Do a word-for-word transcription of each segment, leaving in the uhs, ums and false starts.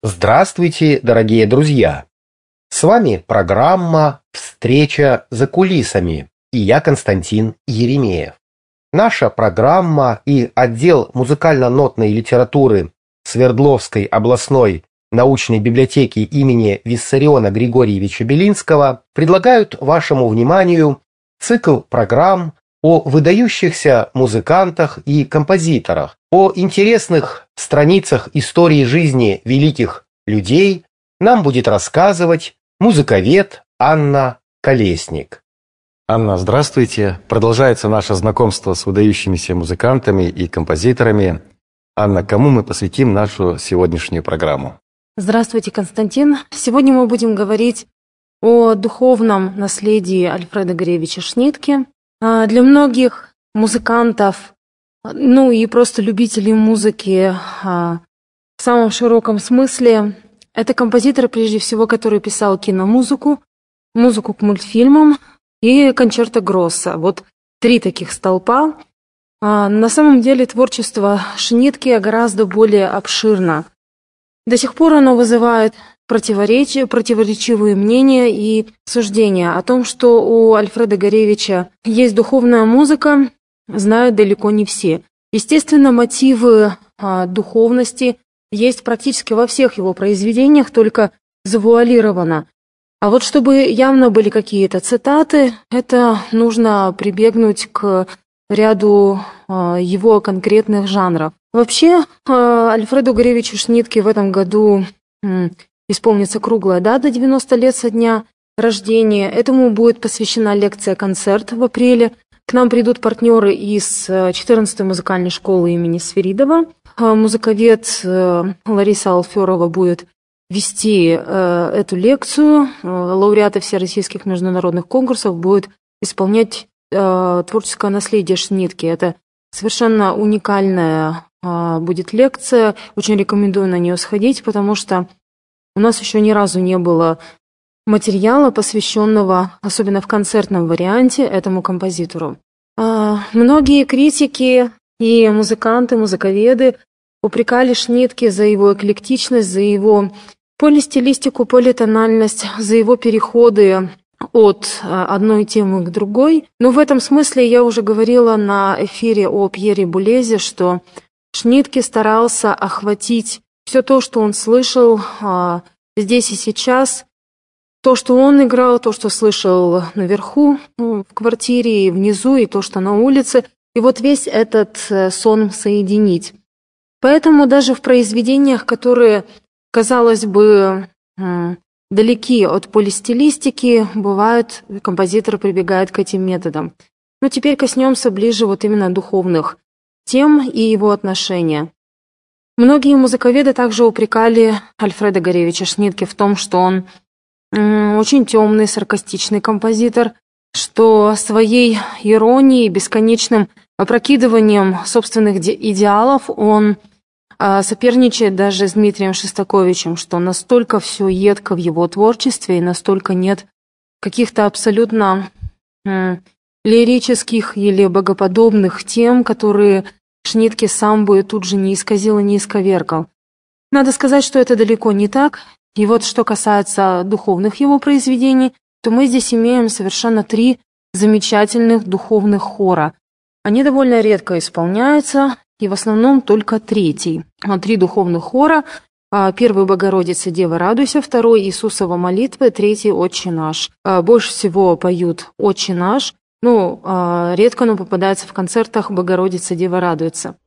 Здравствуйте, дорогие друзья! С вами программа «Встреча за кулисами» и я Константин Еремеев. Наша программа и отдел музыкально-нотной литературы Свердловской областной научной библиотеки имени Виссариона Григорьевича Белинского предлагают вашему вниманию цикл программ о выдающихся музыкантах и композиторах, о интересных страницах истории жизни великих людей нам будет рассказывать музыковед Анна Колесник. Анна, здравствуйте. Продолжается наше знакомство с выдающимися музыкантами и композиторами. Анна, кому мы посвятим нашу сегодняшнюю программу? Здравствуйте, Константин. Сегодня мы будем говорить о духовном наследии Альфреда Григорьевича Шнитке. Для многих музыкантов, ну и просто любителей музыки в самом широком смысле, это композитор, прежде всего, который писал киномузыку, музыку к мультфильмам и кончерто гроссо. Вот три таких столпа. На самом деле творчество Шнитке гораздо более обширно. До сих пор оно вызывает противоречия, противоречивые мнения и суждения о том, что у Альфреда Григорьевича есть духовная музыка, знают далеко не все. Естественно, мотивы а, духовности есть практически во всех его произведениях, только завуалировано. А вот чтобы явно были какие-то цитаты, это нужно прибегнуть к ряду а, его конкретных жанров. Вообще, а, Альфреду Григорьевичу Шнитке в этом году м, исполнится круглая дата, девяносто лет со дня рождения. Этому будет посвящена лекция-концерт в апреле. К нам придут партнеры из четырнадцатой музыкальной школы имени Свиридова. Музыковед Лариса Алферова будет вести эту лекцию. Лауреаты всероссийских международных конкурсов будут исполнять творческое наследие Шнитке. Это совершенно уникальная будет лекция. Очень рекомендую на нее сходить, потому что у нас еще ни разу не было материала, посвященного, особенно в концертном варианте, этому композитору. Многие критики и музыканты, музыковеды упрекали Шнитке за его эклектичность, за его полистилистику, политональность, за его переходы от одной темы к другой. Но в этом смысле я уже говорила на эфире о Пьере Булезе, что Шнитке старался охватить все то, что он слышал а, здесь и сейчас, то, что он играл, то, что слышал наверху, ну, в квартире, и внизу, и то, что на улице, и вот весь этот сон соединить. Поэтому даже в произведениях, которые, казалось бы, далеки от полистилистики, бывает, композитор прибегает к этим методам. Но теперь коснемся ближе вот именно духовных тем и его отношения. Многие музыковеды также упрекали Альфреда Григорьевича Шнитке в том, что он м, очень темный, саркастичный композитор, что своей иронией, бесконечным опрокидыванием собственных идеалов он а, соперничает даже с Дмитрием Шостаковичем, что настолько все едко в его творчестве и настолько нет каких-то абсолютно м, лирических или богоподобных тем, которые Шнитке сам бы тут же не исказил и не исковеркал. Надо сказать, что это далеко не так. И вот что касается духовных его произведений, то мы здесь имеем совершенно три замечательных духовных хора. Они довольно редко исполняются, и в основном только третий. Три духовных хора. Первый «Богородица, Дева, радуйся», второй «Иисусова молитва», третий «Отче наш». Больше всего поют «Отче наш». Ну, редко, но попадается в концертах «Богородица, Дева, радуется».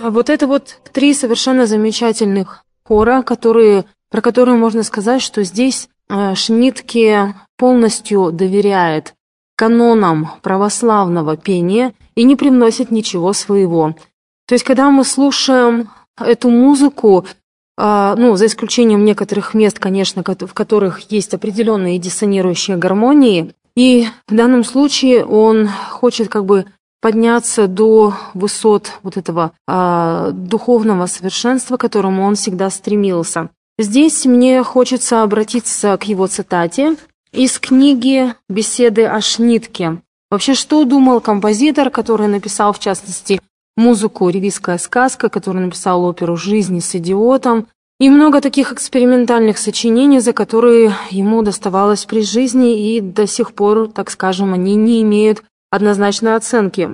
вот это вот три совершенно замечательных хора, которые, про которые можно сказать, что здесь Шнитке полностью доверяет канонам православного пения и не привносит ничего своего. То есть, когда мы слушаем эту музыку, ну, за исключением некоторых мест, конечно, в которых есть определенные диссонирующие гармонии, и в данном случае он хочет как бы подняться до высот вот этого а, духовного совершенства, к которому он всегда стремился. Здесь мне хочется обратиться к его цитате из книги «Беседы о Шнитке». Вообще, что думал композитор, который написал, в частности, музыку «Ревизская сказка», который написал оперу «Жизнь с идиотом», и много таких экспериментальных сочинений, за которые ему доставалось при жизни, и до сих пор, так скажем, они не имеют однозначной оценки.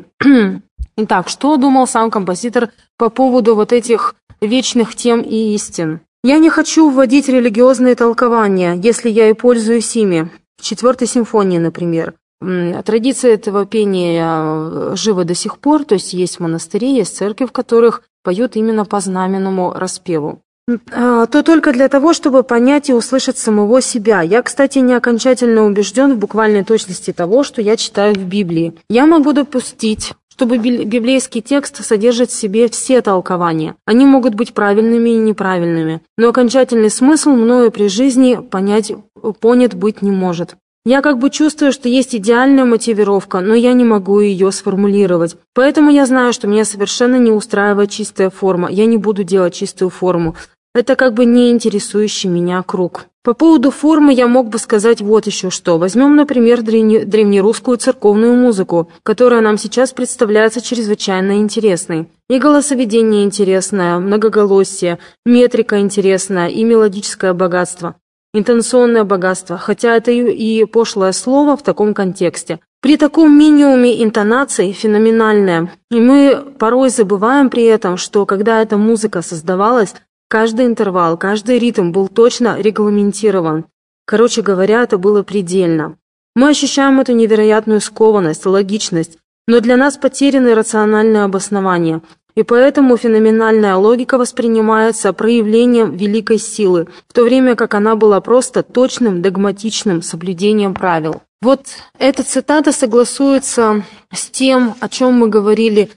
Итак, что думал сам композитор по поводу вот этих вечных тем и истин? «Я не хочу вводить религиозные толкования, если я и пользуюсь ими. В четвертой симфонии, например. Традиция этого пения жива до сих пор, то есть есть монастыри, есть церкви, в которых поют именно по знаменному распеву. То только для того, чтобы понять и услышать самого себя. Я, кстати, не окончательно убежден в буквальной точности того, что я читаю в Библии. Я могу допустить, чтобы библейский текст содержит в себе все толкования. Они могут быть правильными и неправильными, но окончательный смысл мною при жизни понять, понят быть не может. Я как бы чувствую, что есть идеальная мотивировка, но я не могу ее сформулировать. Поэтому я знаю, что меня совершенно не устраивает чистая форма. Я не буду делать чистую форму. Это как бы не интересующий меня круг. По поводу формы я мог бы сказать вот еще что. Возьмем, например, древне, древнерусскую церковную музыку, которая нам сейчас представляется чрезвычайно интересной. И голосоведение интересное, многоголосие, метрика интересная и мелодическое богатство. Интонационное богатство, хотя это и пошлое слово в таком контексте. При таком минимуме интонаций феноменальное. И мы порой забываем при этом, что когда эта музыка создавалась, каждый интервал, каждый ритм был точно регламентирован. Короче говоря, это было предельно. Мы ощущаем эту невероятную скованность, логичность, но для нас потеряны рациональные обоснования. И поэтому феноменальная логика воспринимается проявлением великой силы, в то время как она была просто точным догматичным соблюдением правил. Вот эта цитата согласуется с тем, о чем мы говорили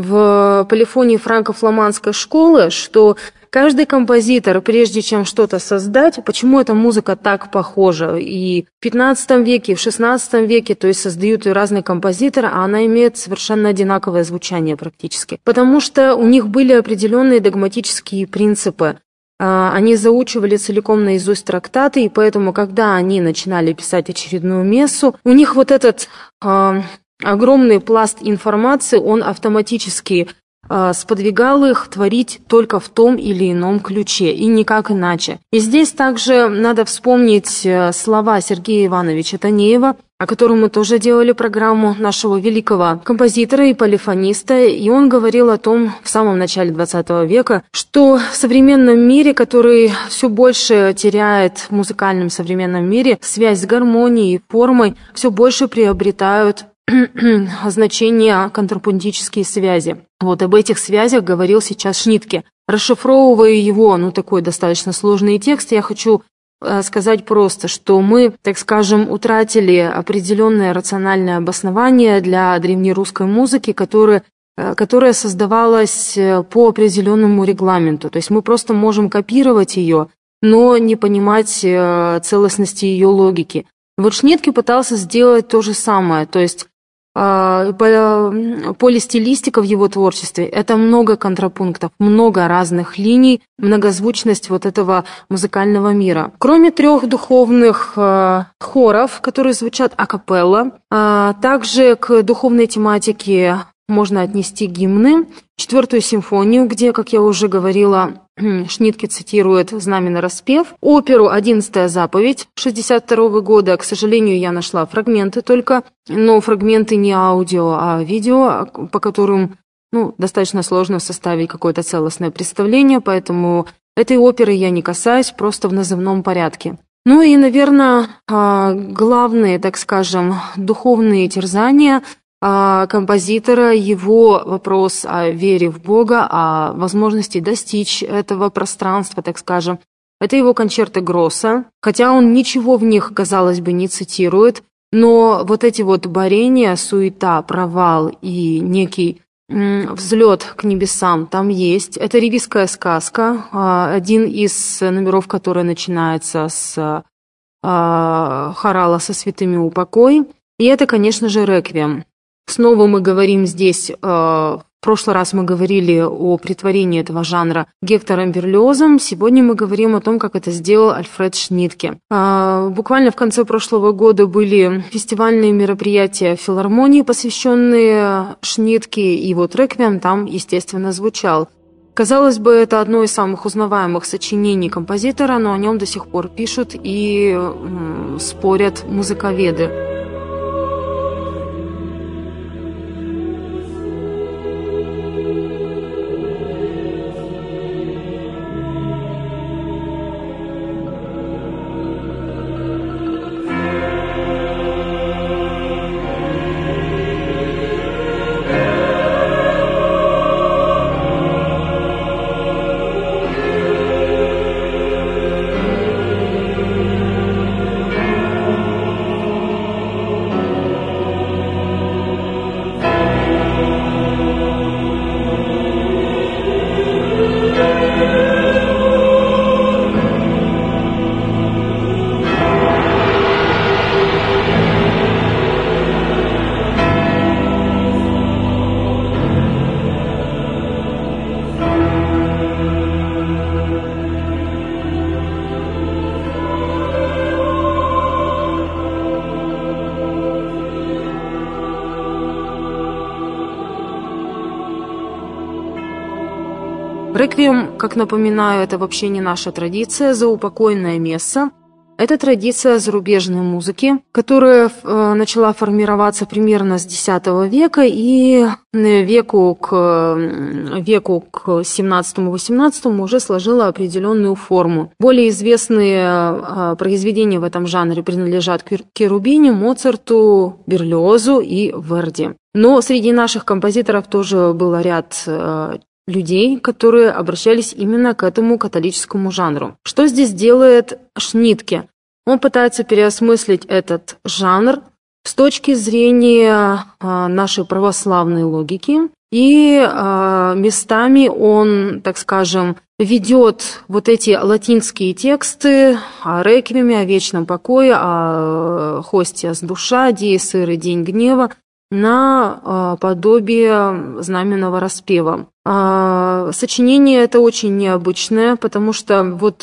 в полифонии франко-фламандской школы, что каждый композитор, прежде чем что-то создать, почему эта музыка так похожа? И в пятнадцатом веке, и в шестнадцатом веке, то есть создают ее разные композиторы, а она имеет совершенно одинаковое звучание практически. Потому что у них были определенные догматические принципы. Они заучивали целиком наизусть трактаты, и поэтому, когда они начинали писать очередную мессу, у них вот этот э, огромный пласт информации, он автоматически сподвигал их творить только в том или ином ключе, и никак иначе. И здесь также надо вспомнить слова Сергея Ивановича Танеева, о котором мы тоже делали программу, нашего великого композитора и полифониста, и он говорил о том в самом начале двадцатого века, что в современном мире, который все больше теряет в музыкальном современном мире, связь с гармонией и формой все больше приобретают значение контрапунктические связи. Вот об этих связях говорил сейчас Шнитке. Расшифровывая его, ну, такой достаточно сложный текст, я хочу э, сказать просто, что мы, так скажем, утратили определенное рациональное обоснование для древнерусской музыки, которое, э, которая создавалась по определенному регламенту. То есть мы просто можем копировать ее, но не понимать э, целостности ее логики. Вот Шнитке пытался сделать то же самое, то есть полистилистика в его творчестве – это много контрапунктов, много разных линий, многозвучность вот этого музыкального мира. Кроме трех духовных э, хоров, которые звучат акапелла, э, также к духовной тематике можно отнести гимны, четвертую симфонию, где, как я уже говорила, Шнитке цитирует знаменный распев, оперу «Одиннадцатая заповедь» шестьдесят второго года. К сожалению, я нашла фрагменты только, но фрагменты не аудио, а видео, по которым ну, достаточно сложно составить какое-то целостное представление, поэтому этой оперы я не касаюсь, просто в назывном порядке. Ну и, наверное, главные, так скажем, духовные терзания композитора, его вопрос о вере в Бога, о возможности достичь этого пространства, так скажем. Это его кончерты Гросса, хотя он ничего в них, казалось бы, не цитирует, но вот эти вот борения, суета, провал и некий м, взлет к небесам там есть. Это ревизская сказка, один из номеров, который начинается с хорала «Со святыми упокой», и это, конечно же, реквием. Снова мы говорим здесь, э, в прошлый раз мы говорили о претворении этого жанра Гектором Берлиозом, сегодня мы говорим о том, как это сделал Альфред Шнитке. Э, буквально в конце прошлого года были фестивальные мероприятия в филармонии, посвященные Шнитке, и вот реквием там, естественно, звучал. Казалось бы, это одно из самых узнаваемых сочинений композитора, но о нем до сих пор пишут и м, спорят музыковеды. Реквием, как напоминаю, это вообще не наша традиция, заупокойное месса. Это традиция зарубежной музыки, которая э, начала формироваться примерно с десятого века и веку к, веку к семнадцатому-восемнадцатому уже сложила определенную форму. Более известные э, произведения в этом жанре принадлежат Cherubini, Моцарту, Берлиозу и Верди. Но среди наших композиторов тоже был ряд э, людей, которые обращались именно к этому католическому жанру. Что здесь делает Шнитке? Он пытается переосмыслить этот жанр с точки зрения а, нашей православной логики, и а, местами он, так скажем, ведет вот эти латинские тексты о реквиеме, о вечном покое, о хостиас душа, диес ире, день гнева, на а, подобие знаменного распева. А, сочинение это очень необычное, потому что вот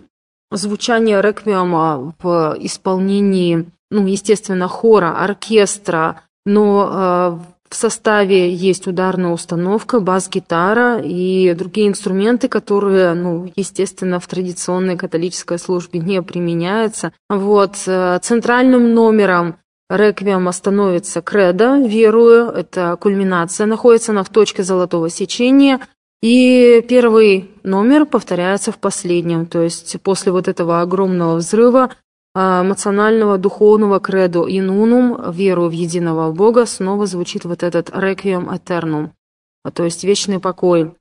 звучание реквиема в исполнении, ну, естественно, хора, оркестра, но а, в составе есть ударная установка, бас-гитара и другие инструменты, которые, ну, естественно, в традиционной католической службе не применяются. Вот, центральным номером реквиема становится кредо, верую, это кульминация, находится она в точке золотого сечения, и первый номер повторяется в последнем, то есть после вот этого огромного взрыва эмоционального, духовного кредо инунум, верую в единого Бога, снова звучит вот этот реквием этернум, то есть вечный покой.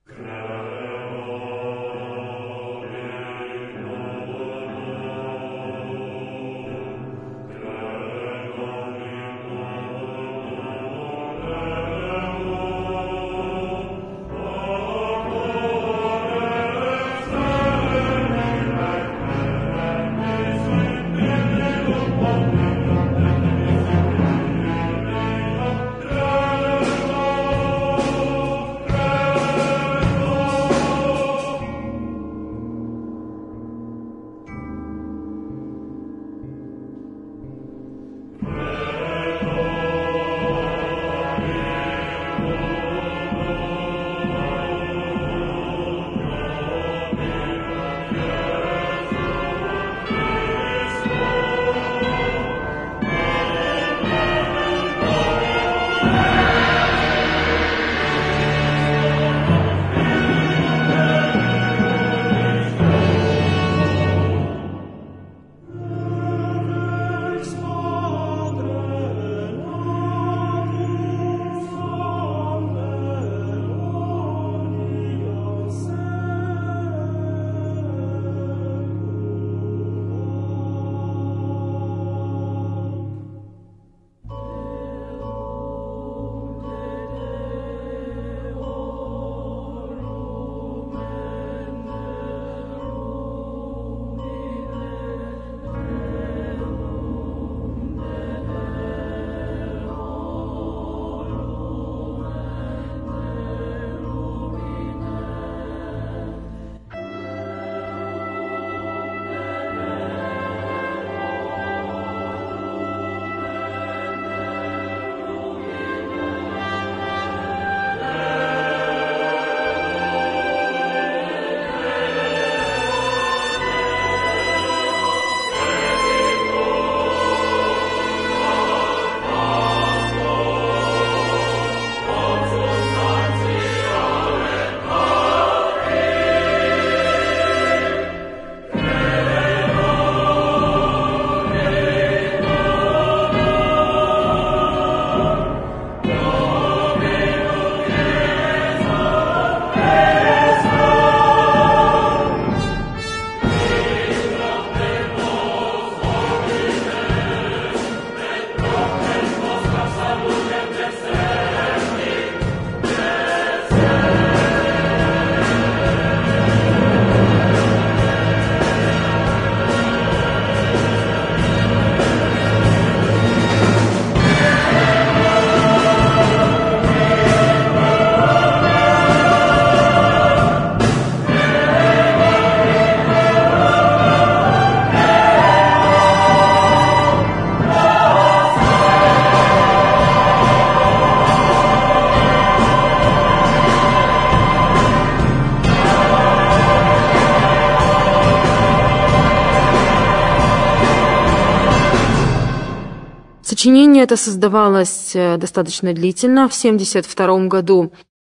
Сочинение это создавалось достаточно длительно. В семьдесят втором году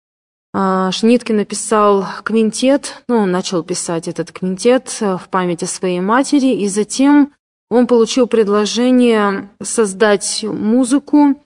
Шнитке написал квинтет, ну, он начал писать этот квинтет в память о своей матери, и затем он получил предложение создать музыку,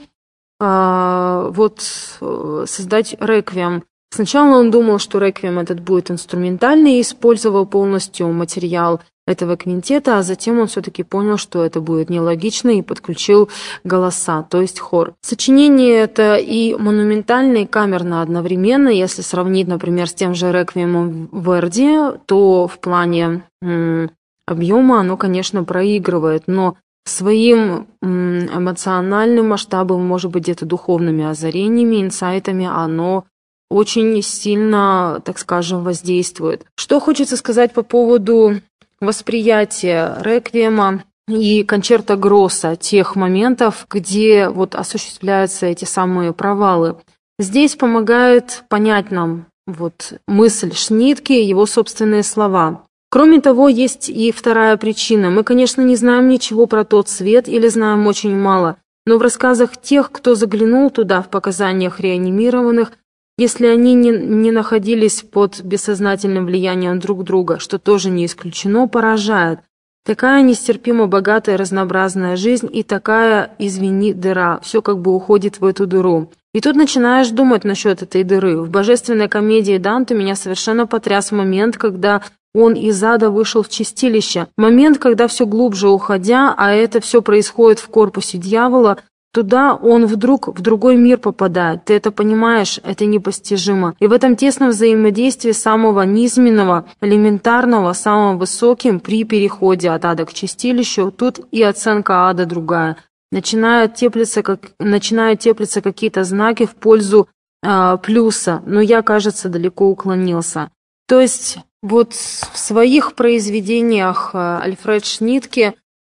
вот создать реквием. Сначала он думал, что реквием этот будет инструментальный, и использовал полностью материал этого квинтета, а затем он все-таки понял, что это будет нелогично, и подключил голоса, то есть хор. Сочинение это и монументально, и камерно одновременно. Если сравнить, например, с тем же реквиемом Верди, то в плане м, объема оно, конечно, проигрывает, но своим м, эмоциональным масштабом, может быть, где-то духовными озарениями, инсайтами оно очень сильно, так скажем, воздействует. Что хочется сказать по поводу восприятие реквиема и кончерто гросса, тех моментов, где вот осуществляются эти самые провалы. Здесь помогает понять нам вот мысль Шнитке, его собственные слова. Кроме того, есть и вторая причина. Мы, конечно, не знаем ничего про тот свет или знаем очень мало, но в рассказах тех, кто заглянул туда в показаниях реанимированных, если они не, не находились под бессознательным влиянием друг друга, что тоже не исключено, поражает. Такая нестерпимо богатая разнообразная жизнь и такая, извини, дыра, все как бы уходит в эту дыру. И тут начинаешь думать насчет этой дыры. В божественной комедии Данте меня совершенно потряс момент, когда он из ада вышел в чистилище. Момент, когда все глубже уходя, а это все происходит в корпусе дьявола, туда он вдруг в другой мир попадает. Ты это понимаешь, это непостижимо. И в этом тесном взаимодействии самого низменного, элементарного, самым высоким при переходе от ада к чистилищу, тут и оценка ада другая. Начинают теплиться, как, начинают теплиться какие-то знаки в пользу э, плюса, но я, кажется, далеко уклонился. То есть вот в своих произведениях э, Альфред Шнитке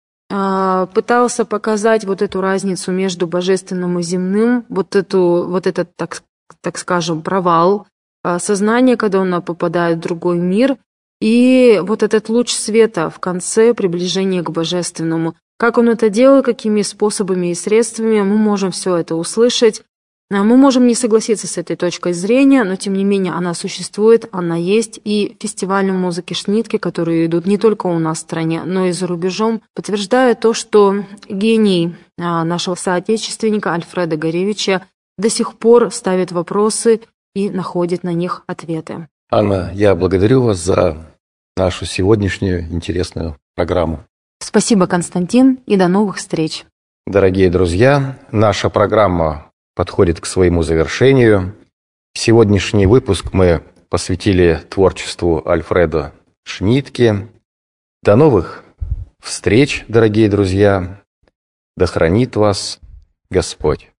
пытался показать вот эту разницу между божественным и земным, вот, эту, вот этот, так, так скажем, провал сознания, когда он попадает в другой мир, и вот этот луч света в конце приближения к божественному. Как он это делал, какими способами и средствами, мы можем все это услышать. Мы можем не согласиться с этой точкой зрения, но тем не менее она существует, она есть, и фестивали музыки Шнитке, которые идут не только у нас в стране, но и за рубежом, подтверждают то, что гений нашего соотечественника Альфреда Гаревича до сих пор ставит вопросы и находит на них ответы. Анна, я благодарю вас за нашу сегодняшнюю интересную программу. Спасибо, Константин, и до новых встреч. Дорогие друзья, наша программа подходит к своему завершению. Сегодняшний выпуск мы посвятили творчеству Альфреда Шнитке. До новых встреч, дорогие друзья. Да хранит вас Господь.